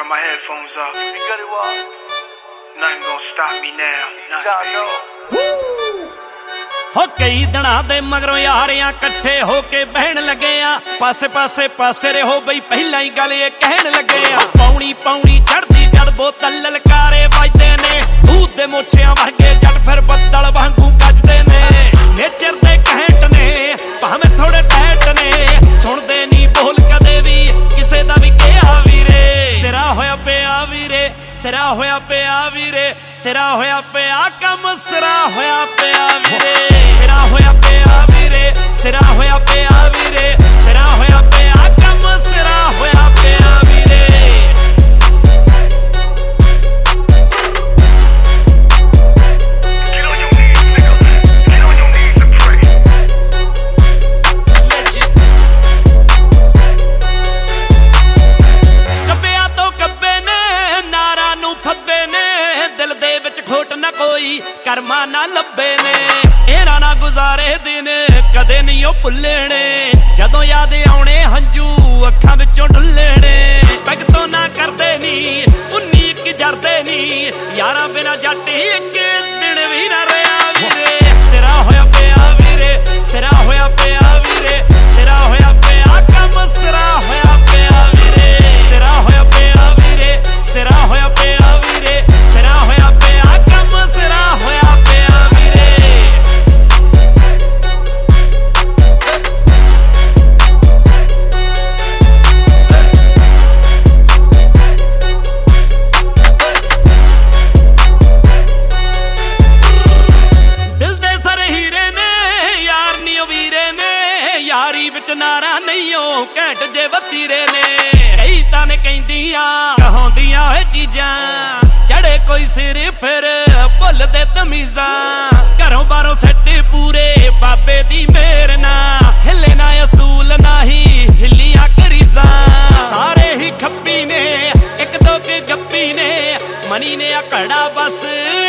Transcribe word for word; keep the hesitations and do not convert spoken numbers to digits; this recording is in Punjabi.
my headphones up. You got it well. Nothing gonna stop me now. Nothing. ਹੋ ਕਈ ਦਿਨਾਂ ਦੇ ਮਗਰੋਂ ਯਾਰਿਆਂ ਇਕੱਠੇ ਹੋ ਕੇ ਬਹਿਣ ਲੱਗੇ ਆ ਪਾਸੇ ਪਾਸੇ ਪਾਸੇ ਰਹੋ ਬਈ ਪਹਿਲਾਂ ਹੀ ਗੱਲ ਇਹ ਕਹਿਣ ਲੱਗੇ ਆ ਪੌਣੀ ਪੌਣੀ ਚੜਦੀ ਜਦ ਬੋਤਲ ਲਲਕਾਰੇ ਵੱਜਦੇ ਨੇ ਭੂਤ ਦੇ ਮੋਛਿਆਂ ਵਰਗੇ ਜੱਟ ਫਿਰ ਬੱਦਲ ਵਾਂਗੂ ਗੱਜਦੇ ਨੇ ਨੇਚਰ ਦੇ ਘੈਂਟ ਨੇ ਭਾਵੇਂ ਥੋੜੇ ਟੈਟ ਨੇ ਸੁਣਦੇ ਨਹੀਂ ਬੋਲ ਕਦੇ ਵੀ ਕਿਸੇ ਦਾ ਵੀ ਕਿਹਾ ਵੀਰੇ ਸਿਰਾ ਹੋਇਆ ਪਿਆ ਵੀਰੇ ਸਿਰਾ ਹੋਇਆ ਪਿਆ ਵੀਰੇ ਸਿਰਾ ਹੋਇਆ ਪਿਆ ਕੰਮ ਸਿਰਾ ਹੋਇਆ ਪਿਆ ਵੀਰੇ ਸਿਰਾ ਹੋਇਆ ਪਿਆ ਵੀਰੇ ਸਿਰਾ ਹੋਇਆ ਪਿਆ ਵੀਰੇ ਸਿਰਾ ਹੋਇਆ ਪਿਆ ਕੰਮ ਸਿਰਾ ਹੋਇਆ ਪਿਆ ਵੀਰੇ ਕਰਮਾ ਨਾ ਲੱਭੇ ਨੇ ਇਹਨਾਂ ਨਾ ਗੁਜ਼ਾਰੇ ਦਿਨ ਕਦੇ ਨਹੀਂ ਉਹ ਭੁੱਲਣੇ ਜਦੋਂ ਯਾਦ ਆਉਣੇ ਹੰਝੂ ਅੱਖਾਂ ਵਿੱਚੋਂ ਡੁੱਲਣੇ ਪੈਗ ਤੋਂ ਨਾ ਕਰਦੇ ਨੀ ਉਨੀ ਇੱਕ ਜਰਦੇ ਨੀ ਯਾਰਾਂ ਬਿਨਾ ਜੱਟ ਇੱਕ ਦਿਨ ਵੀ ਨਾ ਰਿਹਾ ਵੀਰੇ ਸਿਰਾ ਹੋਇਆ ਪਿਆ ਵੀਰੇ ਸਿਰਾ ਹੋਇਆ ਪਿਆ ਵੀਰੇ ਸਿਰਾ ਹੋਇਆ ਪਿਆ ਕੰਮ ਸਿਰਾ ਹੋਇਆ ਪਿਆ ਵੀਰੇ ਸਿਰਾ ਹੋਇਆ ਪਿਆ ਵੀਰੇ ਸਿਰਾ ਹੋਇਆ ਪਿਆ ਵੀਰੇ ਸਿਰਾ ਹੋਇਆ ਪਿਆ ਕੰਮ ਸਿਰਾ ਹੋਇਆ ਪਿਆ ਵੀਰੇ ਦਿਲ ਦੇ ਸਰ ਹੀਰੇ ਨੇ ਯਾਰ ਨੀ ਉਹ ਵੀਰੇ ਨੇ ਯਾਰੀ ਵਿੱਚ ਨਾਰਾ ਨਹੀਂ ਉਹ ਘੈਂਟ ਜੇ ਵਤੀਰੇ ਨੇ ਕਈ ਤਾਂ ਨੇ ਕਹਿੰਦੀਆਂ ਕਹਾਉਂਦੀਆਂ ਓਏ ਚੀਜ਼ਾਂ ਚੜੇ ਕੋਈ ਸਿਰ ਫਿਰ ਭੁੱਲਦੇ ਤਮੀਜ਼ਾਂ ਘਰੋਂ ਬਾਹਰੋਂ ਸੱਟੇ ਪੂਰੇ ਬਾਬੇ ਦੀ ਮੇਰ ਨਾ ਹਿੱਲੇ ਨਾ ਅਸੂਲ ਨਹੀਂ ਹਿੱਲੀਆਂ ਕਰੀਜ਼ਾਂ ਸਾਰੇ ਹੀ ਖੱਪੀ ਨੇ ਇੱਕ ਦੋ ਕੇ ਗੱਪੀ ਨੇ ਮਨੀ ਨੇ ਆ ਘੜਾ ਬਸ